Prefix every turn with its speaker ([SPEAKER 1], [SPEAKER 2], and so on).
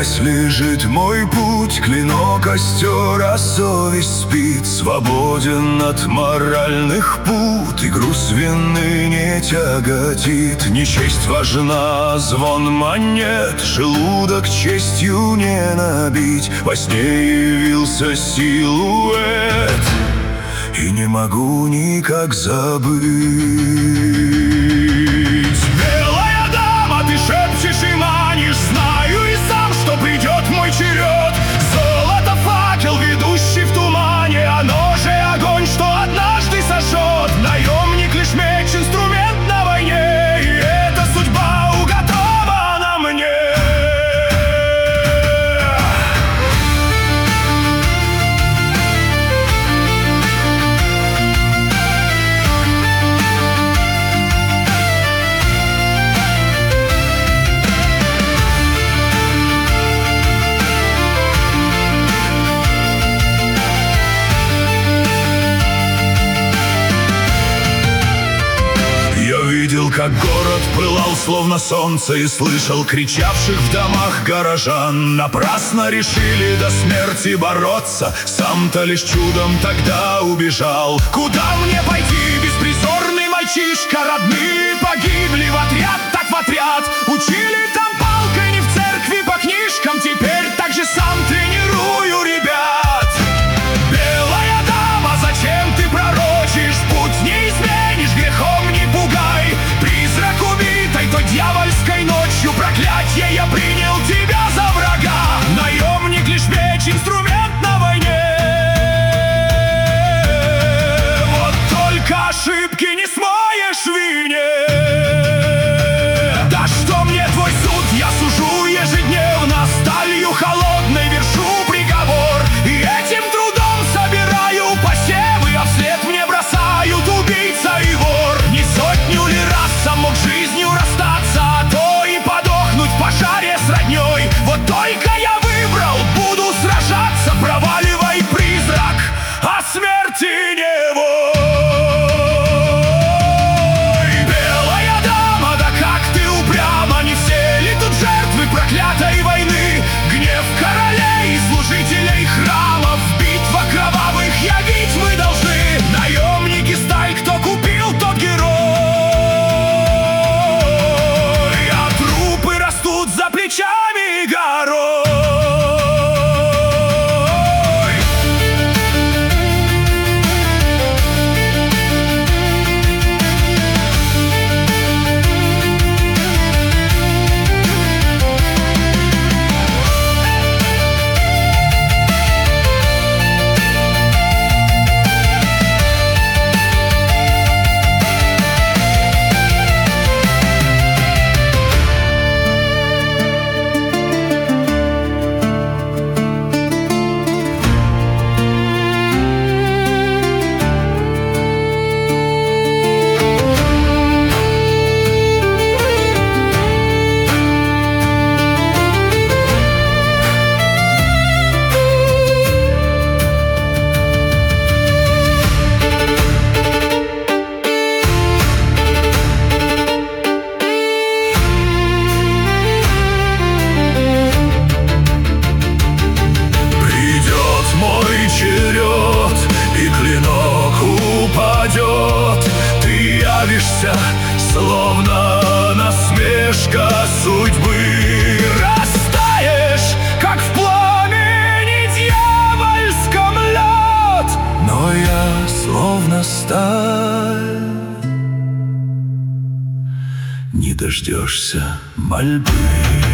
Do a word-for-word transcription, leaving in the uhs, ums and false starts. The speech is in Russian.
[SPEAKER 1] грязь лежит мой путь, клинок остер, а совесть спит. Свободен от моральных пут, и груз вины не тяготит. Не честь важна, звон монет, желудок честью не набить. Во сне явился силуэт, и не могу никак забыть. Белая дама, ты шепчешь и манишь, знаю и сам, что придет мой черед. Золото факел, ведущий в тумане, оно же огонь, что однажды сожжет. Наемник лишь меч, инструмент на войне, и эта судьба уготована мне. Как город пылал, словно солнце, и слышал кричавших в домах горожан. Напрасно решили до смерти бороться, сам-то лишь чудом тогда убежал. Куда мне пойти, беспризорный мальчишка? Родные погибли, в отряд так в отряд. Учили там палкой, не в церкви, по книжкам. Теперь так же сам тренирую ребят. Белая дама, зачем ты пророчишь? Путь не изменишь, грехом не пугай. Призрак убитой той дьявольской ночью, проклятье, я принял тебя за врага. Наемник лишь меч, инструмент на войне. Вот только ошибки не смоешь вине. Да что мне твой суд, я сужу ежедневно, сталью холодной вершу приговор. И этим трудом собираю посевы, а вслед мне бросают убийца и вор. Не сотню ли раз сам мог жизнью расстаться, а то и подохнуть в пожаре с родней. Вот только я выбрал, буду сражаться, проваливай, призрак, а смерти не вой. Белая дама, да как ты упряма, не все ли тут жертвы проклятой войны? Гнев королей и служителей храмов, в битвах кровавых явить мы должны. Наемники сталь, кто купил, тот герой. За плечами горой. Ты явишься, словно насмешка судьбы. Растаешь, как в пламени дьявольском лед, но я словно сталь. Не дождешься мольбы.